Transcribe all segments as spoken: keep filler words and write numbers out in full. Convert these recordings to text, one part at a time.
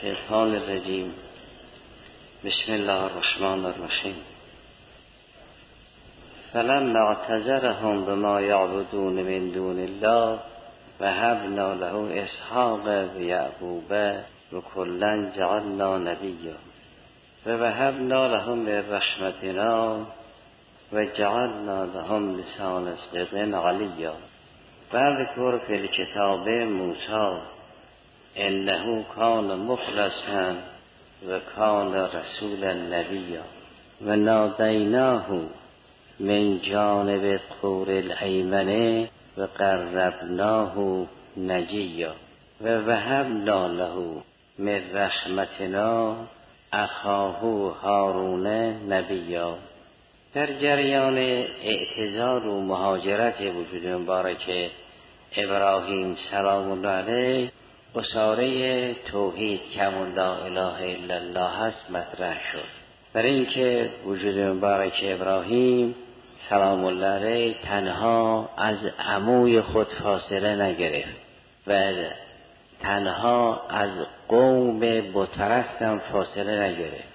الشیطان الرجیم. بسم الله الرحمن الرحیم. فلما اعتزلهم بما یعبدون من دون الله وهبنا له اسحاق و یعقوب و کلا جعلنا نبیا و وهبنا لهم من رحمتنا و جعلنا لهم لسان صدق علیا. واذکر فی الکتاب موسی انه کان مخلصا و کان رسولا نبیا و نادیناه من جانب الطور الایمن و قربناه نجیا و وهبنا له من رحمتنا اخاه هارون نبیا. در جریان اعتزال و مهاجرت وجود مبارک ابراهیم سلام الله علیه، اساره توحید کمال لا اله الا الله هست مطرح شد. برای اینکه وجود مبارک ابراهیم سلام الله علیه تنها از عموی خود فاصله نگرفت و تنها از قوم بتپرست هم فاصله نگرفت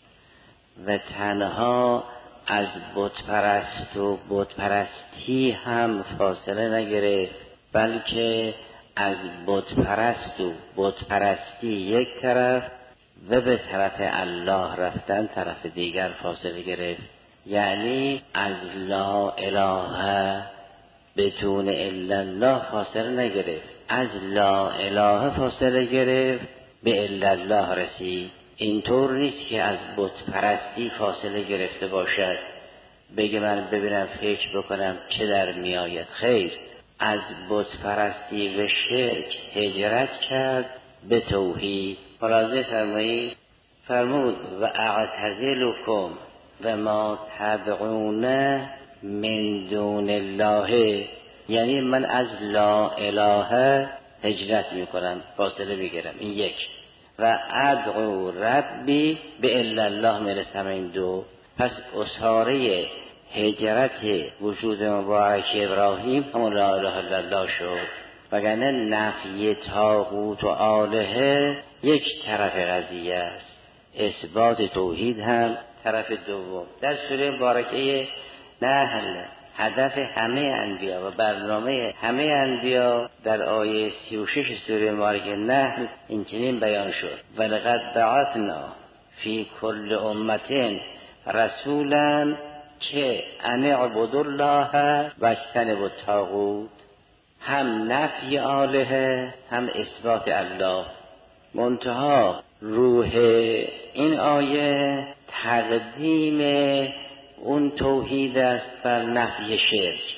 و تنها از بتپرست و بتپرستی هم فاصله نگرفت، بلکه از بتپرست و بتپرستی یک طرف و به طرف الله رفتن طرف دیگر فاصله گرفت. یعنی از لا اله بدون الا الله فاصله نگرفت، از لا اله فاصله گرفت به الا الله رسید. اینطور نیست که از بتپرستی فاصله گرفته باشد بگه من ببینم فکر بکنم چه در میآید. خیر، از بتپرستی و شرک هجرت کرد به توحید. ملاحظه فرمایید، فرمود و اعتزلکم و ما تدعون من دون الله، یعنی من از لا اله هجرت میکنم، فاصله میگیرم. این یک. و ادعو ربی به الا الله میرسم. این دو. پس اساره هجرت وجود مبارک ابراهیم همون لا اله الا الله شد، وگرنه نفی طاغوت و آلهه یک طرف قضیه است، اثبات توحید هم طرف دوم. در سوره مبارکه نحل هدف همه انبیا و برنامه همه انبیا در آیه سی و شش سوره مبارکه نحل این چنین بیان شد: ولقد بعثنا فی کل امة رسولا که ان اعبدوا الله واجتنبوا الطاغوت. هم نفی آلهه هم اثبات الله. منتها روح این آیه تقدیم اون توحید است بر نفی شرک.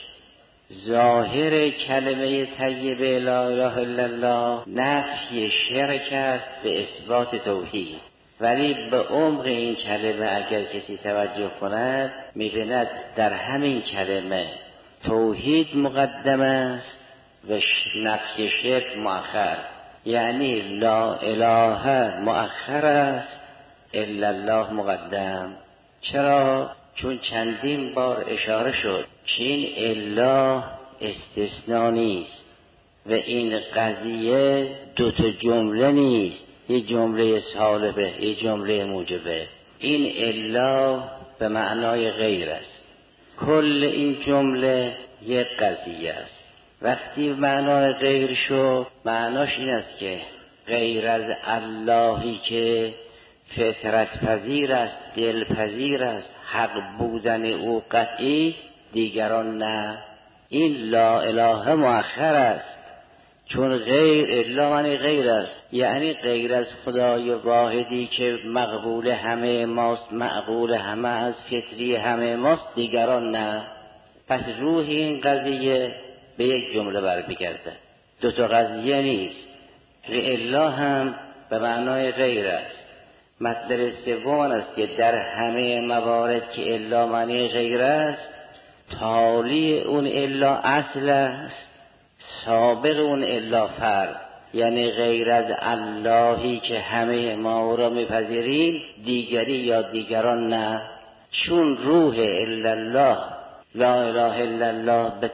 ظاهر کلمه طیبه لا اله الا الله نفی شرک است به اثبات توحید، ولی به عمق این کلمه اگر کسی توجه کند می‌بیند در همین کلمه توحید مقدم است و نفی شرک مؤخر. یعنی لا اله مؤخر است، الا الله مقدم. چرا؟ چون چندین بار اشاره شد که این الا استثناء نیست و این قضیه دو تا جمله نیست، یه جمله سالبه یه جمله موجبه. این الا به معنای غیر است. کل این جمله یک قضیه است. وقتی معنای غیر شد، معناش این است که غیر از اللهی که فطرت پذیر است، دل پذیر است، حق بودن او قطعی است، دیگران نه. این لا اله مؤخر است، چون غیر الا معنی غیر است، یعنی غیر از خدای واحدی که مقبول همه ماست، معقول همه از فطری همه ماست، دیگران نه. پس روح این قضیه به یک جمله برمیگرده، دو تا قضیه نیست. الا هم به معنای غیر است. مطلب سوم است که در همه موارد که الا معنی غیر است، تالی اون الا اصل است، سابق اون الا فرع. یعنی غیر از اللهی که همه ما را میپذیریم، دیگری یا دیگران نه. چون روح الا الله لا اله الا الله به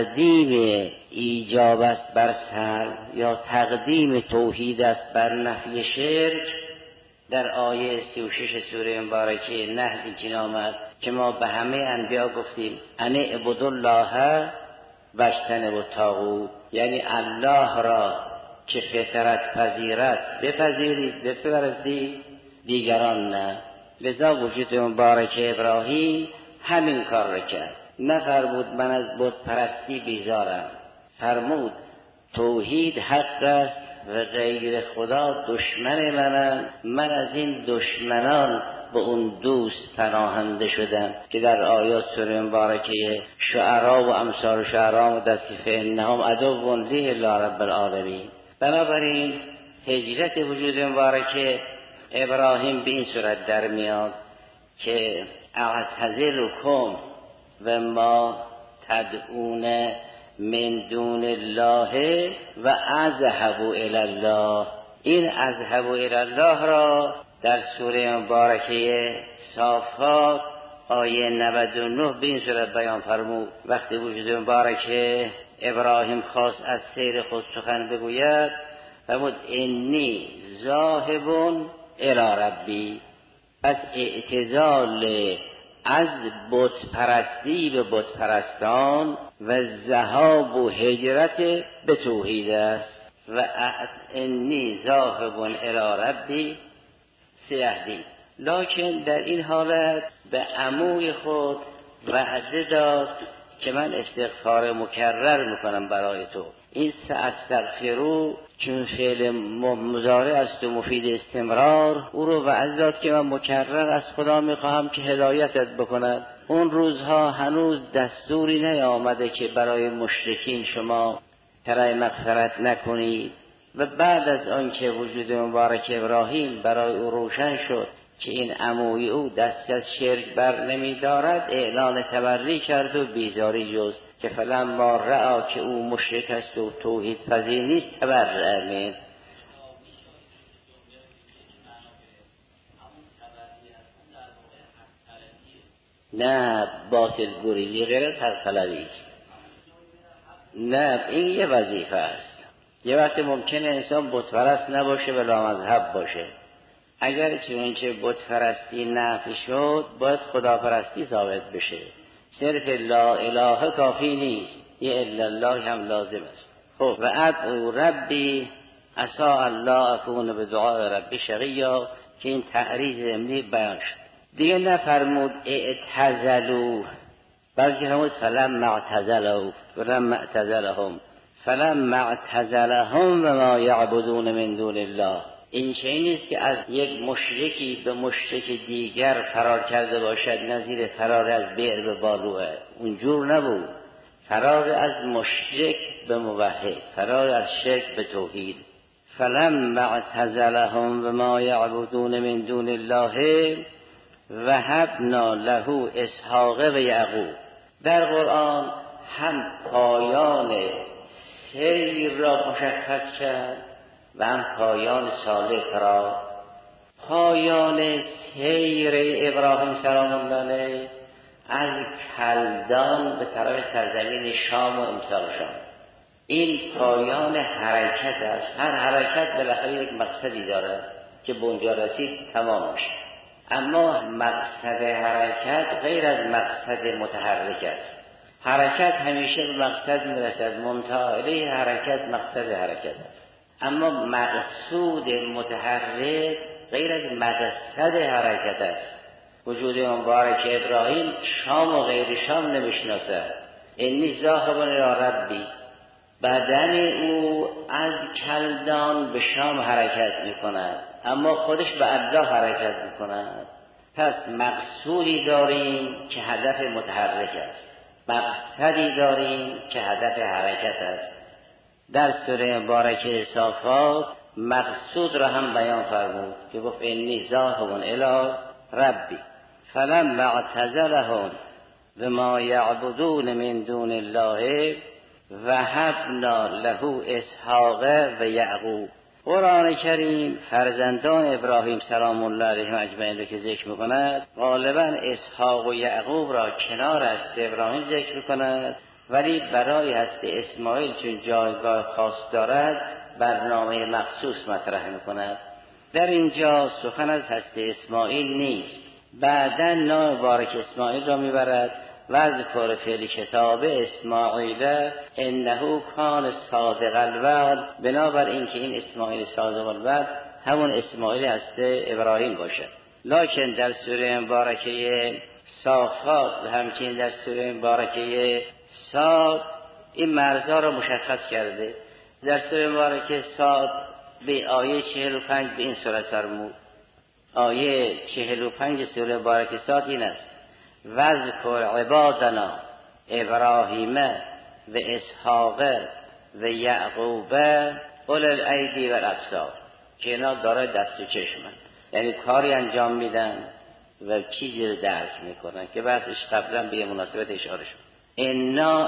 تقدیم ایجاب است بر سر یا تقدیم توحید است بر نفی شرک، در آیه سی و شش سوره مبارکه نحل اینجا آمد که ما به همه انبیا گفتیم ان اعبدوا الله واجتنبوا الطاغوت، یعنی الله را که فطرت پذیر است بپذیرید بپرستید، دیگران نه. لذا وجود مبارک ابراهیم همین کار را کرد، نفرمود من از بت پرستی بیزارم، فرمود توحید حق است و غیر خدا دشمن منم، من از این دشمنان به اون دوست پناهنده شدم که در آیات سوره مبارکه شعرا و امثال شعرا مدثر فانهم عدو لی الا رب العالمین. بنابراین هجرت وجود مبارکه ابراهیم به این صورت در میاد که اعتزلکم و ما تدعون من دون الله و اذهب الی الله. این اذهب الی الله را در سوره مبارکه صافات آیه نود و نه به این صورت بیان فرمود. وقتی وجود مبارکه ابراهیم خواست از سیر خود سخن بگوید فرمود انی ذاهب الی ربی، از اعتزال از بت پرستی به بت پرستان و ذهاب و هجرت به توحید است. و انی ذاهب الی ربی سیهدی. لکن در این حالت به عموی خود وعده داد که من استغفار مکرر میکنم برای تو. این ساستغفرو چون فعل مضارع است و مفید استمرار، او رو وعده داد که من مکرر از خدا میخواهم که هدایتت بکند. اون روزها هنوز دستوری نیامده که برای مشرکین شما کرای مغفرت نکنید. و بعد از آن که وجود مبارک ابراهیم برای او روشن شد که این عموی او دست از شرک بر نمی دارد، اعلان تبری کرد و بیزاری جز که فلما رأى که او مشرک است و توحید پذیر نیست تبرأ منه. نه باطل گریزی غیر از حق طلبی است. نه این یه وظیفه است. یه وقت ممکنه انسان بت پرست نباشه و لامذهب باشه. اگر چنانچه بت پرستی نفی شد باید خداپرستی ثابت بشه. صرف لا اله کافی نیست، یه الا الله هم لازم است. خب و ادعو ربی عسى الله اکون بدعاء ربی شقیا که این تعریض امنی بیان شد. دیگه نفرمود اعتزلوا، بلکه فرمود فلما اعتزلوا فلما اعتزلهم فلما اعتزلهم و ما یعبدون من دون الله. این چه نیست که از یک مشرکی به مشرک دیگر فرار کرده باشد، نظیر فرار از بئر به بالوه. اونجور نبود. فرار از مشرک به موحد، فرار از شرک به توحید. فلما اعتزلهم و ما یعبدون من دون الله وهبنا له اسحاق و یعقوب. در قرآن هم پایان سیر را مشخص کرد و هم پایان صالح را. پایان سیر ابراهیم سلام الله علیه از کلدان به طرف سرزمین شام و امسال شام. این پایان حرکت است. هر حرکت بالاخره یک مقصدی دارد که به اونجا رسید تمام میشه. اما مقصد حرکت غیر از مقصد متحرک است. حرکت همیشه به مقصد میرسد، منتهی حرکت مقصد حرکت است. اما مقصود متحرک غیر از مقصد حرکت است. وجود مبارک ابراهیم شام و غیر شام نمیشناسد. انی ذاهب الی ربی، بدن او از کلدان به شام حرکت میکند اما خودش به الله حرکت میکند. پس مقصودی داریم که هدف متحرک است، مقصدی داریم که هدف حرکت است. در سوره مبارکه صافات مقصود را هم بیان فرمود که گفت انی ذاهب الی ربی فلما اعتزلهم و ما یعبدون من دون الله وهبنا له اسحاق و یعقوب. قرآن کریم فرزندان ابراهیم سلام الله علیهم اجمعین رو که ذکر میکند غالبا اسحاق و یعقوب را کنار از ابراهیم ذکر میکند، ولی برای حضرت اسماعیل چون جایگاه خاص دارد برنامه مخصوص مطرح میکند. در اینجا سخن از حضرت اسماعیل نیست، بعدا نام مبارک اسماعیل را میبرد و از کار فعل کتاب اسماعیل انه کان صادق الوعد، بنابر اینکه این اسماعیل صادق الوعد همون اسماعیل حضرت ابراهیم باشد. لکن در سوره مبارکه صافات و همچنین در سوره مبارکه صاد این مرزها را مشخص کرده. در سوره مبارکه صاد به آیه چهل و پنج به این صورت فرمود، آیه چهل و پنج سوره مبارکه صاد این است: وذکر عبادنا ابراهیم و اسحاق و یعقوب اولی الایدی و الابصار، که اینا دارای دست و چشمن، یعنی کاری انجام میدن و چیزی رو درک میکنن که بعدش قبلا به مناسبت اشاره شد. انا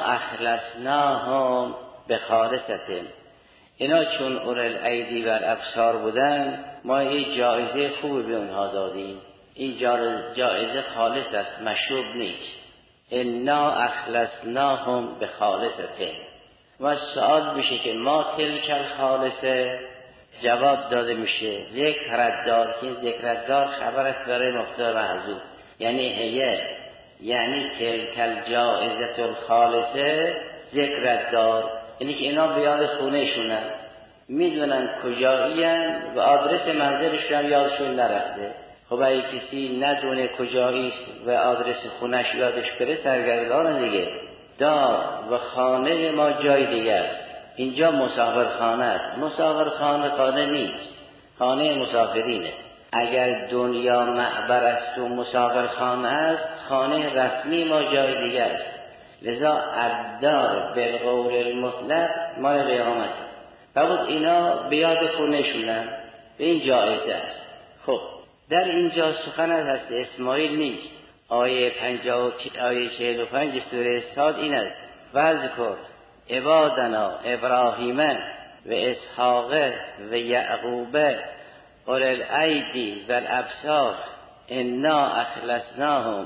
اخلصناهم بخالصتهم، اینا چون اولی الایدی و الابصار بودن ما یه جایزه خوبی به اونها دادیم. این جایزه خالص است، مشروب نیست. انا اخلصناهم بخالصتهم. و سوال میشه که ما تلک الخالصه، جواب داده میشه ذکر ردار، که ذکر ردار خبر است برای مبتدا محذوف، یعنی هیه، یعنی تلک الجائزه الخالصه ذکر ردار، یعنی که اینا بیاد خونه شونن، میدونن کجایین و آدرس منزلشون هم یادشون نرفته. خب اگه کسی ندونه کجاییست و آدرس خونش یادش بره سرگردان دیگه. دار و خانه ما جای دیگه است، اینجا مسافرخانه است. مسافرخانه خانه نیست، خانه مسافرینه. اگر دنیا معبر است و مسافرخانه است، خانه رسمی ما جای دیگه است. لذا الدار بالقول المطلق مال قیامت. فبود اینا بیاد خونه‌شونن، به این جایزه است. خب در اینجا سخن از حضرت اسماعیل نیست. آیه پنجاه آیه چهل و پنج سوره صاد این است: وذکر عبادنا ابراهیم و اسحاق و یعقوب اولی الایدی و الابصار انا اخلصناهم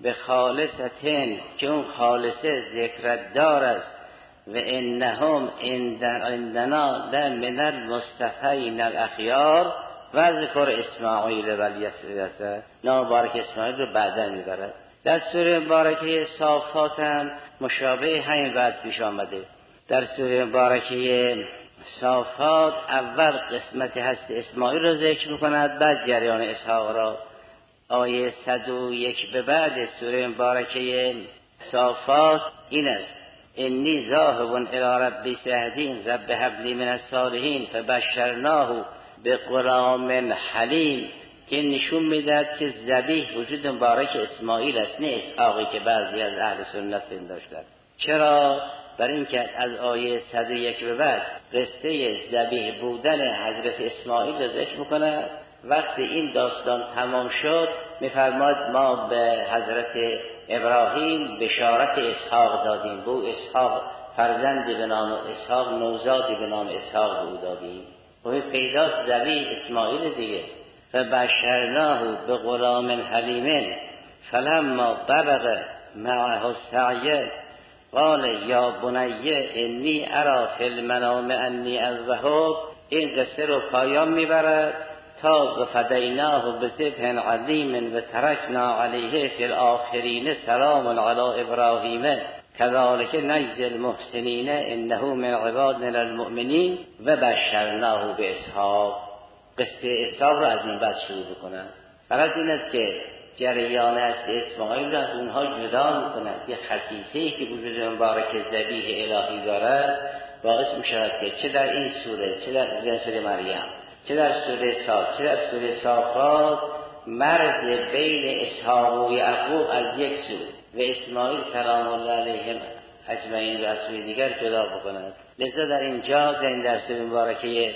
بخالصتین، که اون خالصه ذکرت دار است، و انهم عندنا لمن المصطفین الاخیار و ذکر اسماعیل و الیسع. نام مبارک اسماعیل رو بعدا میبرد. در سوره مبارکه صافات هم مشابه همین وضع پیش آمده. در سوره مبارکه صافات اول قسمت هست اسماعیل رو ذکر میکند، بعد جریان اسحاق را. آیه صد و یک به بعد سوره مبارکه صافات این است: انی ذاهب الی ربی سیهدین رب هب لی من الصالحین فبشرناه به غلام حلیم، که نشون میدهد که ذبیح وجود مبارک اسماعیل است، نه اسحاقی که بعضی از اهل سنت پنداشتند. چرا؟ برای اینکه از آیه صد و یک به بعد قصه ذبیح بودن حضرت اسماعیل را ذکر میکنه. وقتی این داستان تمام شد میفرماد ما به حضرت ابراهیم بشارت اسحاق دادیم، به اسحاق فرزندی به نام اسحاق، نوزادی به نام اسحاق به او دادیم. و پیداست ذبیح اسماعیل دیگه. فبشرناه به غلام حلیم فلما بلغ معه السعی قال یا بنی انی ارا فی المنام انی اذبحک. این قصه رو پایان میبرد تا فدیناه بذبح عظیم و ترکنا علیه فی الاخرین سلام علی ابراهیم کذالک نجزی المحسنین انه من عبادنا المؤمنین و بشرناه به اسحاق. قصه اسحاق رو از این بعد شروع بکنن. فقط این است که جریان از اسماعیل را از اونها جدا میکنند. یه خصیصه‌ای که وجود مبارک ذبیح الهی دارد باعث میشود که چه در این سوره، چه در سوره مریم، چه در سوره صاد، چه در سوره صافات مرز بین اسحاق و یعقوب از یک سو و اسماعیل سلام الله علیهم اجمعین و از سوی دیگر جدا بکنند. لذا در اینجا در این در سوره مبارکه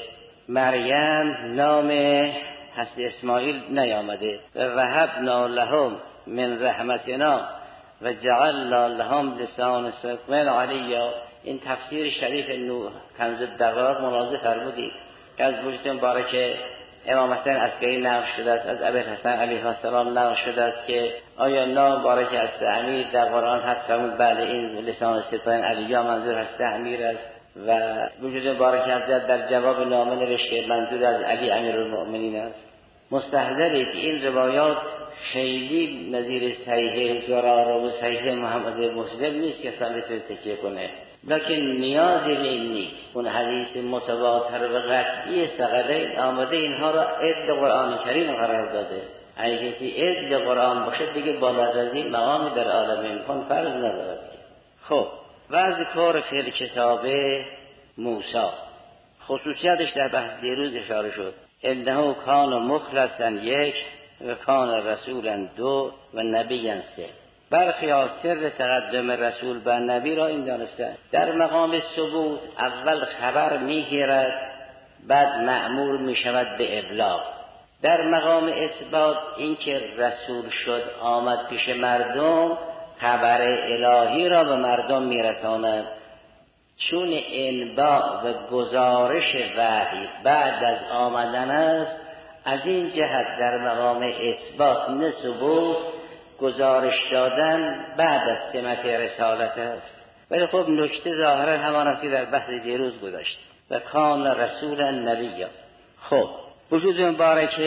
مریم نام حضرت اسماعیل نیامده. و وهبنا لهم من رحمتنا و جعلنا لهم لسان صدق علیا. این تفسیر شریف نو کنز الدقائق ملاحظه فرمودید. از وجود مبارک امام حسین عسکری نقل شده است، از ابوالحسن علیه السلام نقل شده است که آیا نام مبارک است امیر در قرآن هست؟ فرمود بله، این لسان سپاه علی منظور هست امیر است. و وجود مبارک حضرت در جواب نامه نوشت که منظور از علی امیرالمؤمنین است. مستحضره که این روایات خیلی نظیر صحیح زراره و صحیح محمد مسلم نیست که اصلا بتونه تکیه کنه، لکن نیازی به این نیست. اون حدیث متواتر و قطعی ثقلین آمده اینها را عد قرآن کریم قرار داده. اگه کسی عد قرآن باشه دیگه بالاتر از این مقامی در عالم امکان فرض ندارد. خب بعض کار فعل کتاب موسی خصوصیتش در بحث دیروز اشاره شد. انه کان مخلصا یک و کان رسولا دو و نبیا سه. برخی ها سر تقدم رسول بر نبی را این دانستند. در مقام ثبوت اول خبر میگیرد، بعد مأمور می شود به ابلاغ. در مقام اثبات اینکه رسول شد آمد پیش مردم، خبر الهی را به مردم میرساند. چون انباء و گزارش وحی بعد از آمدن است، از این جهت در مقام اثبات نه ثبوت، گزارش دادن بعد از سمت رسالت است. ولی خب نکته ظاهرا همان که در بحث دیروز گذاشت و کان رسولا نبیا. خب وجود مبارک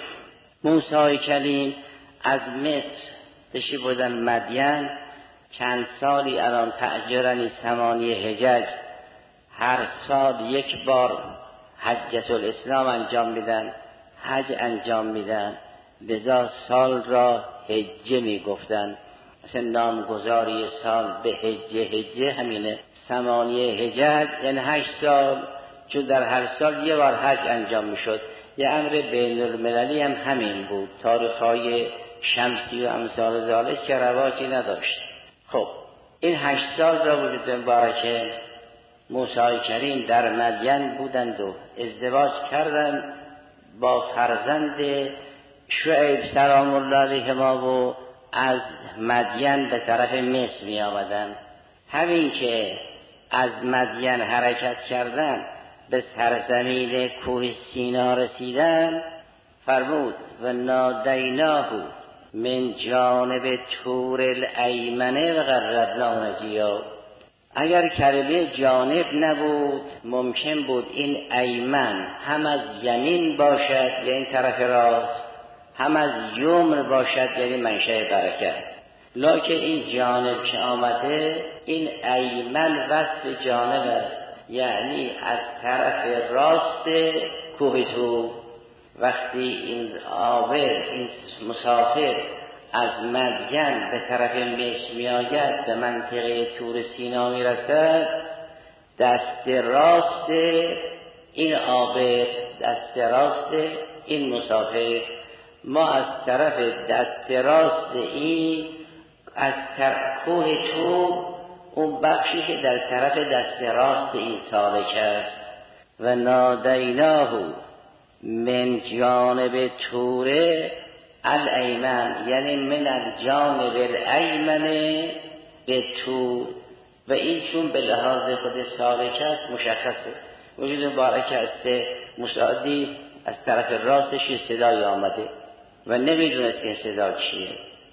موسی کلیم از مصر تشریف بردن مدین، چند سالی الان تأجرنی ثمانیه حجج، هر سال یک بار حجت الاسلام انجام میدن، حج انجام میدن، لذا سال را حجه میگفتن. مثلا نامگذاری سال به حجه، حجه همینه، ثمانیه حجج یعنی هشت سال، چون در هر سال یه بار حج انجام میشد. یه امر بین المللی هم همین بود، تاریخ‌های شمسی و امثال ذالک که رواجی نداشت. خب این هشت سال را وجود مبارک موسی کریم در مدین بودند و ازدواج کردند با فرزند شعیب سلام الله علیهما و از مدین به طرف مصر می آمدند. همین که از مدین حرکت کردند به سرزمین کوه سینا رسیدند، فرمود و نادیناه من جانب طور الایمنه و قربناه نجیا. اگر کلمه جانب نبود ممکن بود این ایمن هم از یمین باشد یعنی طرف راست، هم از یمن باشد یعنی منشأ برکت. لکن این جانب که آمده این ایمن وصف جانب است، یعنی از طرف راست کوه طور. وقتی این عابر، این مسافر از مدین به طرف مصر می آید، به منطقه طور سینا می رسد، دست راست این عابر، دست راست این مسافر، ما از طرف دست راست این از کوه طور، اون بخشی که در طرف دست راست این سالک است. و نادیناه من جانب طور الایمن یعنی من الجانب الایمن به طور. و این چون به لحاظ خود سالک است مشخصه. وجود مبارک است مساعدی از طرف راستش صدای آمده و نمیدونست که صدا چیه.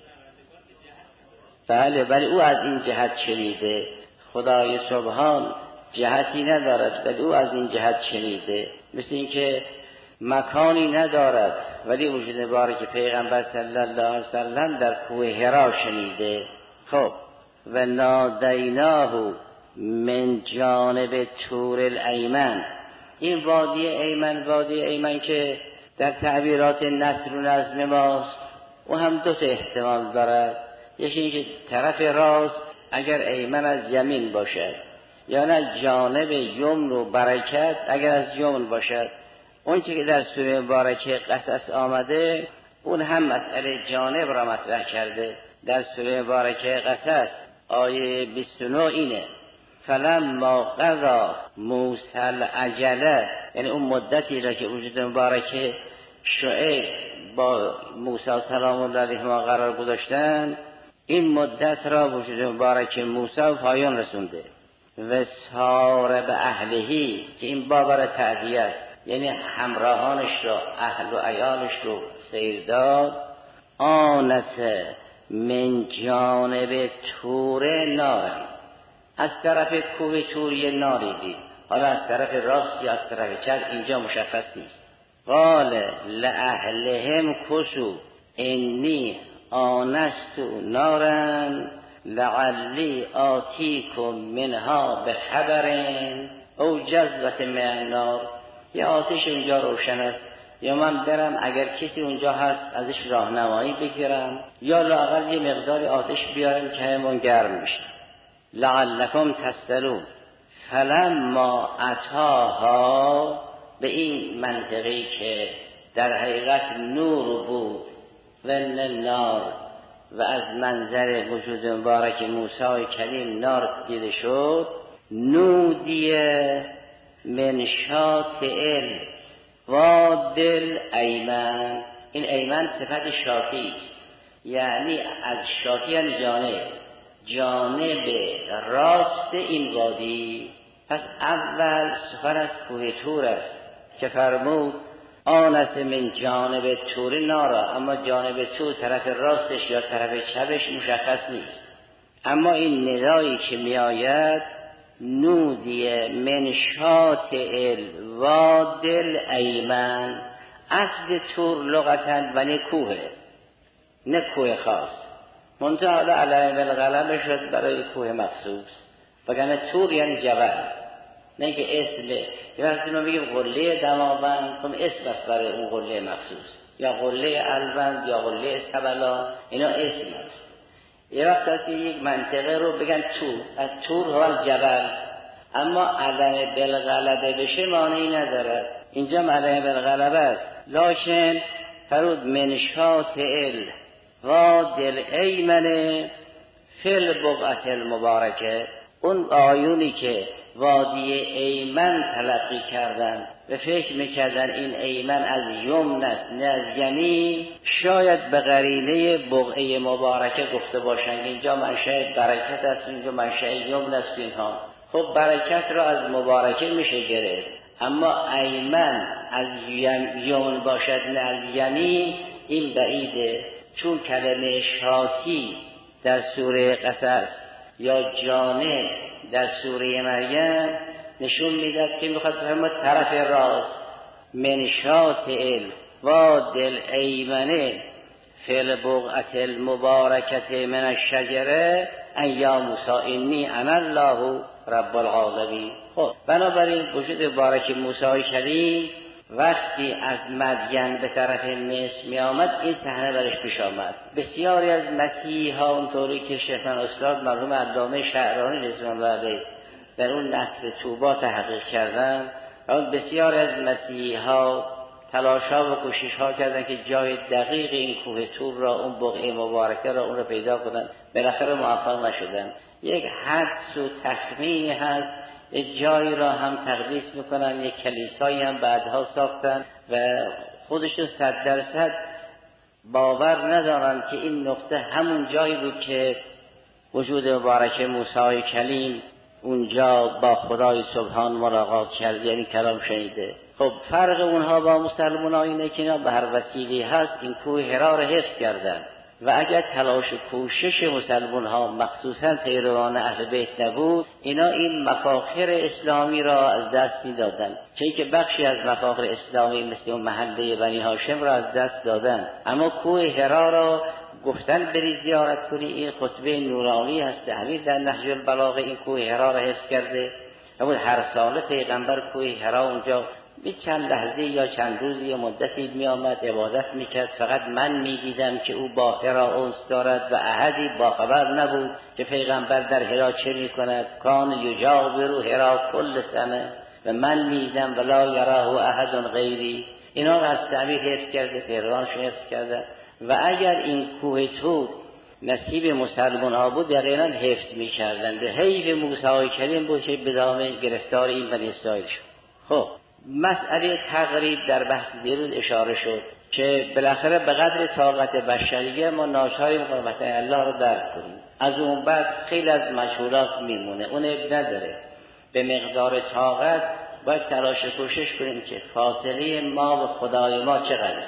بله بله او از این جهت شنیده. خدای سبحان جهتی ندارد ولی او از این جهت شنیده. مثل اینکه مکانی ندارد ولی وجود مبارک پیغمبر صلی الله علیه وسلم در کوه حرا شنیده. خب و نادیناه من جانب طور الایمن، این وادی ایمن، وادی ایمن که در تعبیرات نثر و نظم ماست و هم دو تا احتمال دارد. یکی اینکه طرف راست اگر ایمن از یمین باشد، یا نه جانب یمن و برکت اگر از یمن باشد. اون که در سوره مبارکه قصص آمده اون هم مسئله جانب را مطرح کرده. در سوره مبارکه قصص آیه بیست و نه اینه فلما قضا موسی العجله، یعنی اون مدتی را که وجود مبارکه شعیب با موسی سلام الله علیهما قرار گذاشتن، این مدت را وجود مبارک موسی پایان رسونده. و سار به اهلهی که این بابر تعدیه است، یعنی همراهانش را، اهل و عیالش رو سیر داد. آنس من جانب طور نارم، از طرف کوه طور یه ناری دید، حالا از طرف راست یا از طرف چپ اینجا مشخص نیست. قال لأهلهم کسوا انی آنست نارا لعلی آتیکم منها بخبر او جذبت من النار. یه آتش اونجا روشن است، یا من برم اگر کسی اونجا هست ازش راهنمایی بگیرم، یا لااقل یه مقدار آتش بیارم که همون گرم بشه. لعلکم تصطلون. فلما اتاها، به این منطقی که در حقیقت نور بود و نار و از منظر وجود مبارک موسی کلیم نار دیده شد. نودیه من شاطئ وادل ایمن. این ایمن صفت شاطی است، یعنی از شاطی یعنی جانب جانب راست این وادی. پس اول سخن از کوه طور است که فرمود آنس من جانب طور نارا، اما جانب طور طرف راستش یا طرف چپش مشخص نیست. اما این ندایی که می آید نودیه من شاطئ الوادل ایمن، اصل طور لغتاً و نه کوه، نه کوه خاص، منطقه حالا علم بالغلبه شد برای کوه مخصوص، وگرنه طور یعنی جبل، نه که اسم. یه وقتی ما بگیم قله دماوند، خب اسم است برای اون قله مخصوص، یا قله الوند یا قله سبلا، اینا اسم است. یه وقت هستی یک منطقه رو بگن طور، از طور ها جبل، اما علم بالغلبه بشه معنی ندارد. اینجا علم بالغلبه است، لکن فرود من شاطئ الوادل ایمن فی البقعة المبارکه. اون آیونی که وادی ایمن تلقی کردن و فکر میکردن این ایمن از یمن است نه از یمین، شاید به قرینه بقعه مبارکه گفته باشند اینجا منشأ برکت است، اینجا منشأ یمن است. اینها خب برکت را از مبارکه میشه گرفت، اما ایمن از یمن باشد نه از یمین این بعیده، چون کلمه شاطی در سوره قصص یا جانب در سوره مریم نشون میداد که میخواد بفرماید طرف راست. من شاطئ الوادل ایمن فی البقعة المبارکة من الشجره ان یا موسی انی انا الله رب العالمین. خب بنابراین وجود مبارک موسی کلیم وقتی از مدین به طرف مصر می آمد این صحنه برش پیش آمد. بسیاری از مسیحی ها اونطوری که شیخ استاد مرحوم علامه شعرانی رضوان الله علیه در اون نسل طوبا تحقیق کردن، و بسیاری از مسیحی ها تلاش ها و کوشش ها کردن که جای دقیق این کوه طور را، اون بقعه مبارکه را اون را پیدا کنن، بالاخره موفق نشدن. یک حدس و تخمینی هست، یک جایی را هم تقدیس میکنن، یک کلیسایی هم بعدها ساختن و خودشون صد درصد باور ندارن که این نقطه همون جایی بود که وجود مبارک موسی کلیم اونجا با خدای سبحان ملاقات کرد، یعنی کلام شنیده. خب فرق اونها با مسلمان ها اینه که اینا به هر وسیله هست این کوه حرا را حفظ کردن، و اگر تلاش و کوشش مسلمان ها مخصوصا پیروان اهل بیت نبود، اینا این مفاخر اسلامی را از دست می دادن، چون که بخشی از مفاخر اسلامی مثل اون محله بنی هاشم را از دست دادن. اما کوه حرا را گفتن بری زیارت کنی، این خطبه نورانی هست همین در نهج البلاغه، این کوه حرا را حفظ کرده. اما هر سال پیغمبر کوه حرا اونجا به چند لحظه یا چند روزی یا مدتی می آمد عبادت می کرد. فقط من می دیدم که او با حرا انس دارد و احدی با خبر نبود که پیغمبر در حرا چه می کند. کان یجاور حرا کل سنه، و من می دیدم ولا یراه احد غیری. اینا را از تعبیر حفظ کرده، پیروانش حفظ کرده. و اگر این کوه طور نصیب مسلمان ها بود دقیقا حفظ می کردن. به حیف موسی کلیم بود که بدامه گرفتار این بنی اسرائیل شد. خب مسئله تقریب در بحث دیروز اشاره شد که بالاخره به قدر طاقت بشریه ما ناچاریم قدرت الله رو درک کنیم. از اون بعد خیلی از مشهورات میمونه، اون اب نداره. به مقدار طاقت باید تلاش کوشش کنیم که فاصله ما و خدای ما چقدره،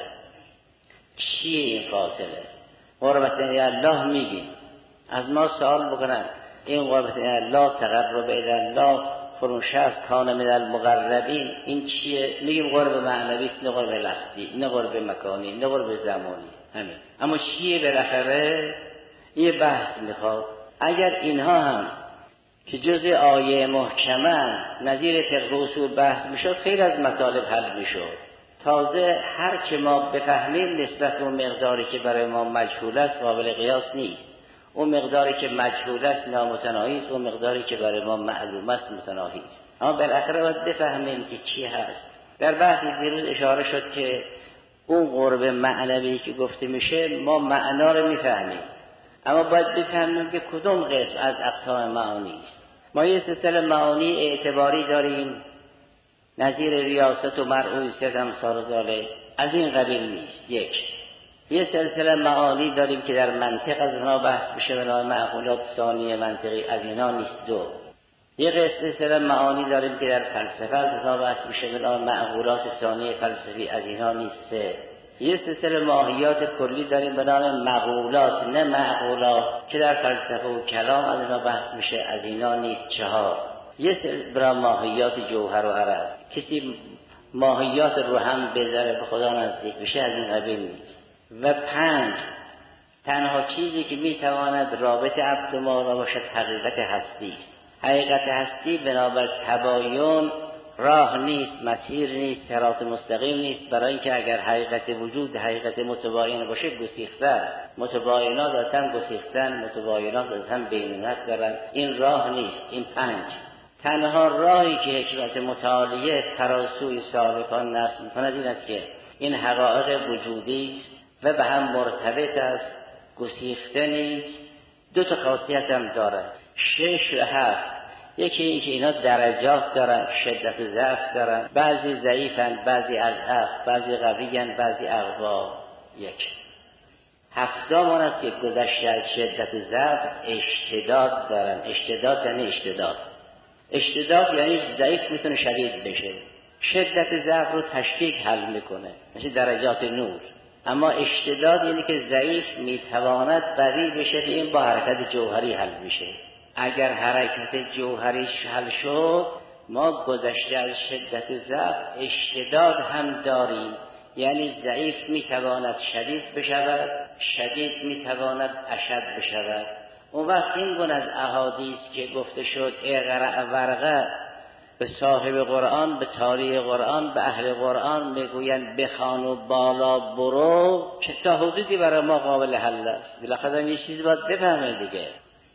چیه این فاصله. قربت الله میگیم، از ما سوال بکنن این قربت الله تقرب الله فرونشه از کان من المقربین این چیه؟ میگیم قرب معنوی است، نه قرب لفظی، نه قرب مکانی، نه قرب زمانی، همین. اما چیه بالاخره؟ یه بحث میخواد. اگر اینها هم که جزء آیه محکمه نظیر فقه اصول بحث میشد، خیلی از مطالب حل میشد. تازه هر که ما بفهمیم نسبت اون مقداری که برای ما مجهول است قابل قیاس نیست. اون مقداری که مجهول است نامتناهی است، اون مقداری که برای ما معلوم است متناهی است. اما بالاخره باید بفهمیم که چی هست. در بحث دیروز اشاره شد که اون قرب معنوی که گفته میشه ما معنا رو میفهمیم، اما باید بفهمیم که کدوم قسم از اقسام معانی است. ما یه سلسله معانی اعتباری داریم نظیر ریاست و مرئویت امثال ذالک، از این قبیل نیست. یک یه سلسله معانی داریم که در منطق از اونها بحث بشه به نام معقولات ثانیه منطقی، از اینا نیست. دو یه سلسله معانی داریم که در فلسفه از اونها بحث بشه به نام معقولات ثانیه فلسفی، از اینا نیست. سه یه سلسله ماهیات کلی داریم به نام مقولات نه معقولات که در فلسفه و کلام از اینا بحث میشه، از اینا نیست. چهار یه سلسله ماهیات جوهر و عرض، کسی ماهیات رو هم بذاره به خدا نزدیک بشه، از این قبیل نیست. و پنج تنها چیزی که میتواند رابط عبد و ما را باشد حقیقت هستی است. حقیقت هستی بنابر تباین راه نیست، مسیر نیست، صراط مستقیم نیست، برای اینکه اگر حقیقت وجود حقیقت متباین باشه گسیخته، متباینات از هم گسیختن، متباینات از هم بینونت دارن، این راه نیست. این پنج تنها راهی که حکمت متعالیه تراسوی سابقان نصب می‌کند این است که این حقایق وجودی است و به هم مرتبط است، گسیخته نیست. دو تا خاصیت هم داره، شش و هفت. یکی این که اینا درجات دارن، شدت ضعف دارن، بعضی ضعیفن، بعضی اضعف، بعضی قویین، بعضی اقوا. یک هفتم آن است که گذشته از شدت ضعف اشتداد دارن. اشتداد یعنی اشتداد اشتداد یعنی ضعیف میتونه شدید بشه. شدت ضعف رو تشکیک حل میکنه، مثل درجات نور. اما اشتداد یعنی که ضعیف میتواند قوی بشه، این با حرکت جوهری حل میشه. اگر حرکت جوهریش حل شد، ما گذشته از شدت ضعف اشتداد هم داریم، یعنی ضعیف میتواند شدید بشود، شدید میتواند اشد بشود. اون وقت این گونه از احادیث که گفته شد اقرأ ورقه به صاحب قرآن، به تاریخ قرآن، به اهل قرآن میگویند بخوان و بالا برو، که تا حدودی برای ما قابل حل است. بالاخره یه چیزی باید بفهمه دیگه،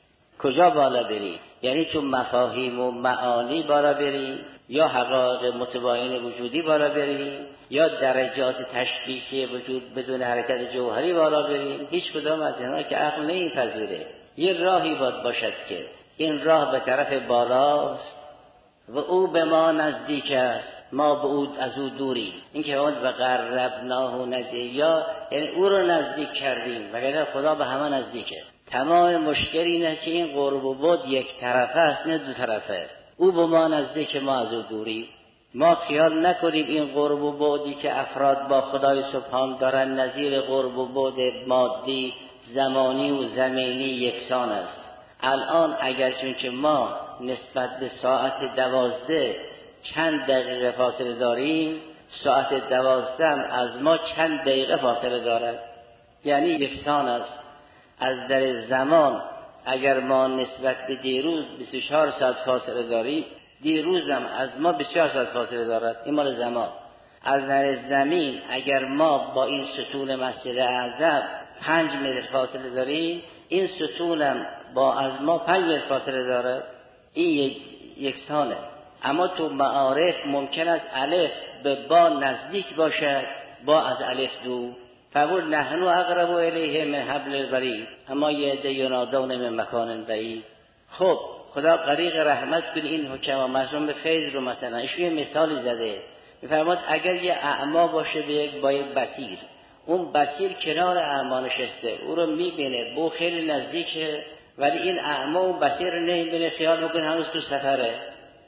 کجا بالا بری؟ یعنی تو مفاهیم و معانی بالا بری، یا حقایق متباین وجودی بالا بری، یا درجات تشکیکی وجود بدون حرکت جوهری بالا بری. هیچ کدام از اینها که عقل نمیپذیره. یه راهی باید باشد که این راه به طرف بالاست و او به ما نزدیک است، ما به او از او دوری. این که اون و قربناه نجیا، یعنی او رو نزدیک کردیم، وگرنه خدا به همه نزدیکه. تمام مشکل اینه که این قرب و بعد یک طرفه است، نه دو طرفه. او به ما نزدیک، ما از او دوری. ما خیال نکنیم این قرب و بعدی که افراد با خدای سبحان دارن نظیر قرب و بعد مادی زمانی و زمینی یکسان است. الان اگر چون که ما نسبت به ساعت دوازده چند دقیقه فاصله داریم، ساعت دوازده هم از ما چند دقیقه فاصله دارد، یعنی یکسان است. از در زمان اگر ما نسبت به دیروز بیست و چهار ساعت فاصله داریم، دیروز هم از ما بیست و چهار ساعت فاصله دارد، این مال زمان. از در زمین اگر ما با این ستون مسجد اعظم پنج متر فاصله داریم، این ستون هم با از ما پنج متر فاصله دارد، این یک یکسانه. اما تو معارف ممکن است الف به با نزدیک باشد، با از الف دور. فقول نحنو اقرب الیه من حبل الورید، اما یه عده ینادون من مکان بعید. خب خدا غریق رحمت کنه این حکما معصوم به فیض رو مثلا ایشون یه مثالی زده، میفرماد اگر یه اعما باشه به یک با یک بصیر، اون بصیر کنار اعما نشسته، او رو میبینه، بو خیلی نزدیکه، ولی این اعما و بصیر نمیبینه، خیال میکنه هنوز تو سفره.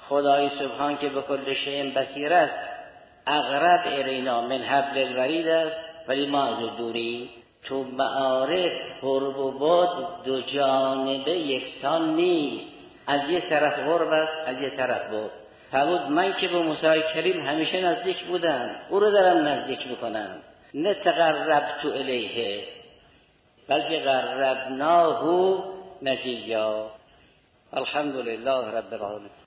خدای سبحان که به کل شیء بصیر است، اقرب الینا من حبل الورید است، ولی ما از دوری. تو معارف قرب و بعد دو جانبه یکسان نیست، از یه طرف قرب است، از یه طرف بعد. فرمود من که به موسی کلیم همیشه نزدیک بودم، او رو دارم نزدیک میکنم. نه تقربت الیه بلکه قربناه نجیا. الحمدلله رب العالمین.